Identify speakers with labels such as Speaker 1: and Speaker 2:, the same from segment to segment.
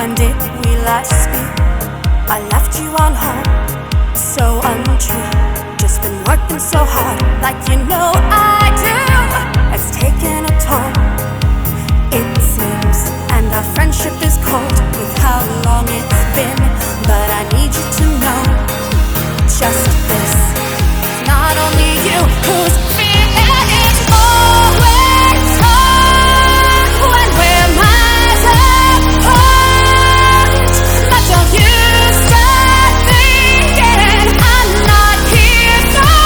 Speaker 1: When did we last speak? I left you on hold, so untrue. Just been working so hard, like you know I do. It's taken a toll, it seems, and our friendship is cold with how long it's been. But I need you to know just this: not only you whose fear is always on when we're miles apart. But don't you start thinking I'm not here for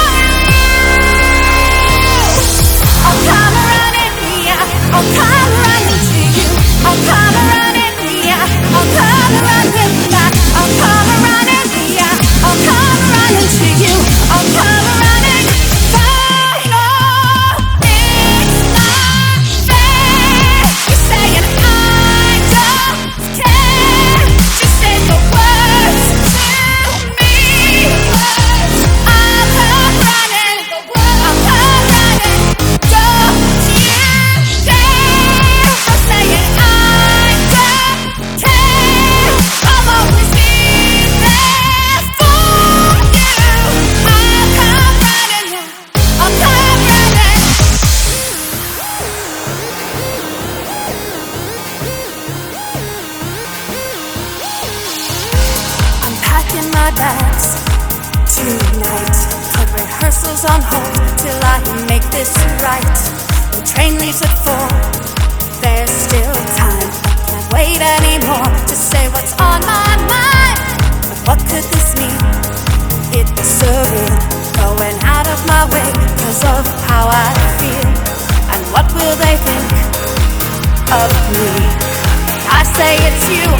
Speaker 1: you. I'll come running, yeah, I'll come running to you. I'll come running, yeah, I'll come running back. I'll come running, yeah, I'll come running to you. I'll come running back. Oh, it's not fair. You're saying I don't care. Just say the words to me. I'll come running. I'll come running. Don't you dare. I'm saying I don't care. I'll always be there for you. I'll come running. I'll come running. I'm packing my bags tonight. Put rehearsals on hold till I make this right. The train leaves at 4. There's still time. Can't wait anymore to say what's on my mind. But what could this mean? It's surreal, going out of my way 'cause of how I feel. And what will they think of me? I say it's you